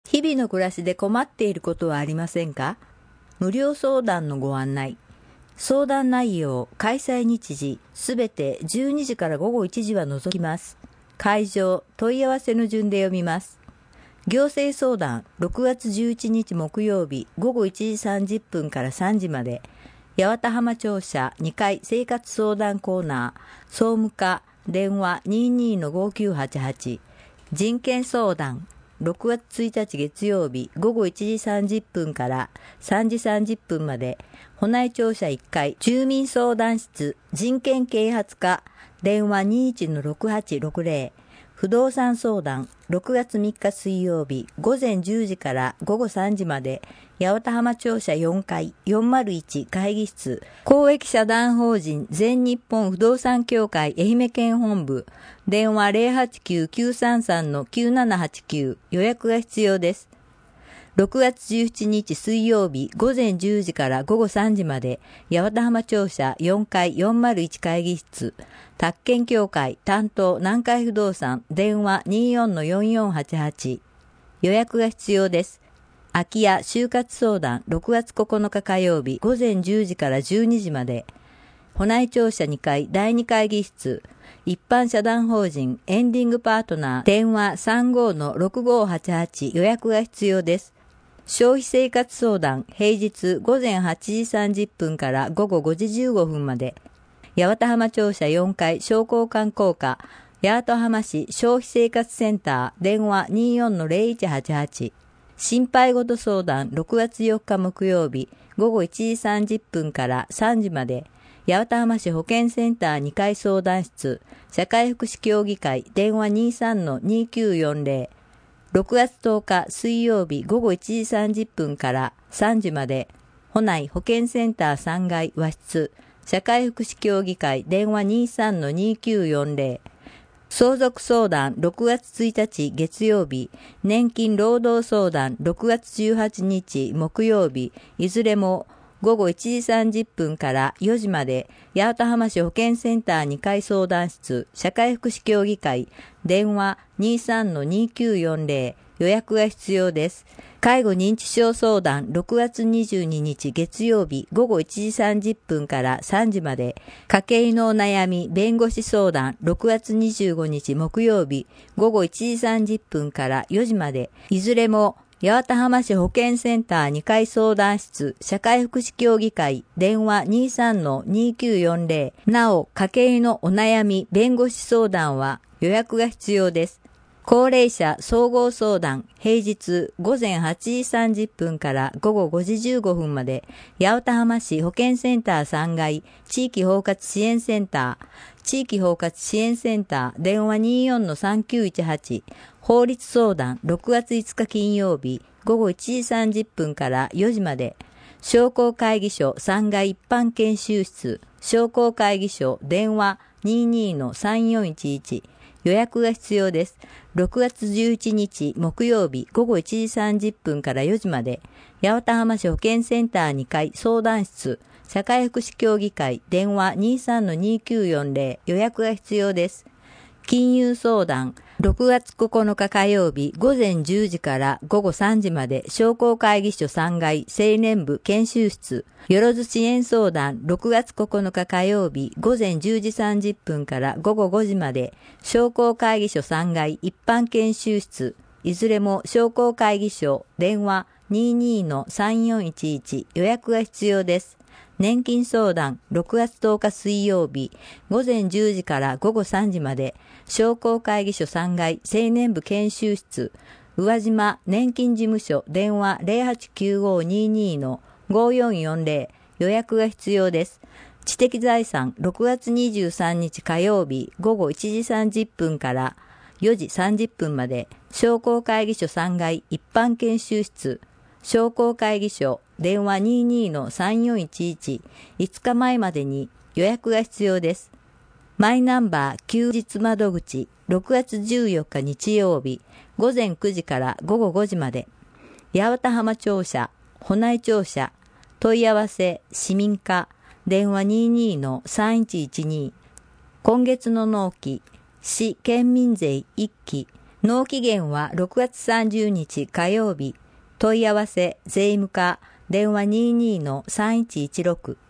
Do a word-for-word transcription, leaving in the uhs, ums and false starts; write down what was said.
日々の暮らしで困っていることはありませんか？無料相談のご案内。相談内容、開催日時、すべてじゅうにじからごごいちじは除きます。会場、問い合わせの順で読みます。行政相談、ろくがつじゅういちにち木曜日、ごごいちじさんじゅっぷんからさんじまで、八幡浜庁舎にかい生活相談コーナー、総務課、電話 にじゅうにのごきゅうはちはち、人権相談、ろくがつついたち月曜日ごごいちじさんじゅっぷんからさんじさんじゅっぷんまで、保内庁舎いっかい住民相談室人権啓発課電話 にじゅういちのろくはちろくぜろ、不動産相談ろくがつみっか水曜日午前じゅうじからごごさんじまで、八幡浜庁舎よんかいよんまるいち会議室公益社団法人全日本不動産協会愛媛県本部電話 ゼロはちきゅうきゅうさんさんのきゅうななはちきゅう、予約が必要です。ろくがつじゅうしちにち水曜日午前じゅうじからごごさんじまで、八幡浜庁舎よんかいよんまるいち会議室宅建協会担当南海不動産電話 にじゅうよんのよんよんはちはち、予約が必要です。空き家就活相談ろくがつここのか火曜日午前じゅうじからじゅうにじまで、保内庁舎にかいだいに会議室一般社団法人エンディングパートナー電話 さんごのろくごはちはち、予約が必要です。消費生活相談平日午前はちじさんじゅっぷんからごごごじじゅうごふんまで、八幡浜庁舎よんかい商工観光課八幡浜市消費生活センター電話 にじゅうよんのぜろいちはちはち、心配事相談ろくがつよっか木曜日ごごいちじさんじゅっぷんからさんじまで、八幡浜市保健センターにかい相談室社会福祉協議会電話 にじゅうさんのにきゅうよんぜろ、ろくがつとおか水曜日ごごいちじさんじゅっぷんからさんじまで、保内保健センターさんがい和室社会福祉協議会電話 にじゅうさんのにきゅうよんぜろ、相続相談ろくがつついたち月曜日、年金労働相談ろくがつじゅうはちにち木曜日、いずれもごごいちじさんじゅっぷんからよじまで、八幡浜市保健センターにかい相談室社会福祉協議会電話 にじゅうさんのにきゅうよんぜろ、予約が必要です。介護認知症相談ろくがつにじゅうににち月曜日ごごいちじさんじゅっぷんからさんじまで、家計のお悩み弁護士相談ろくがつにじゅうごにち木曜日ごごいちじさんじゅっぷんからよじまで、いずれも八幡浜市保健センターにかい相談室社会福祉協議会電話 にじゅうさんのにきゅうよんぜろ、なお家計のお悩み弁護士相談は予約が必要です。高齢者総合相談平日午前はちじさんじゅっぷんからごごごじじゅうごふんまで、八幡浜市保健センターさんがい地域包括支援センター地域包括支援センター電話 にじゅうよんのさんきゅういちはち、法律相談ろくがついつか金曜日ごごいちじさんじゅっぷんからよじまで、商工会議所さんがい一般研修室商工会議所電話 にじゅうにのさんよんいちいち、予約が必要です。ろくがつじゅういちにち木曜日ごごいちじさんじゅっぷんからよじまで、八幡浜市保健センターにかい相談室社会福祉協議会電話 にじゅうさんのにきゅうよんぜろ、予約が必要です。金融相談ろくがつここのか火曜日午前じゅうじからごごさんじまで、商工会議所さんがい青年部研修室よろず支援相談ろくがつここのか火曜日午前じゅうじさんじゅっぷんからごごごじまで、商工会議所さんがい一般研修室いずれも商工会議所電話 にじゅうにのさんよんいちいち、予約が必要です。年金相談ろくがつとおか水曜日午前じゅうじからごごさんじまで、商工会議所さんがい青年部研修室宇和島年金事務所電話 ゼロはちきゅうごににのごよんよんぜろ、予約が必要です。知的財産ろくがつにじゅうさんにち火曜日ごごいちじさんじゅっぷんからよじさんじゅっぷんまで、商工会議所さんがい一般研修室商工会議所電話 にじゅうにのさんよんいちいち、いつかまえまでに予約が必要です。マイナンバー休日窓口ろくがつじゅうよっか日曜日午前くじからごごごじまで、八幡浜庁舎保内庁舎問い合わせ市民課電話 にじゅうにのさんいちいちに、今月の納期市県民税いっき納期限はろくがつさんじゅうにち火曜日。問い合わせ税務課電話 にじゅうに のさんいちいちろく。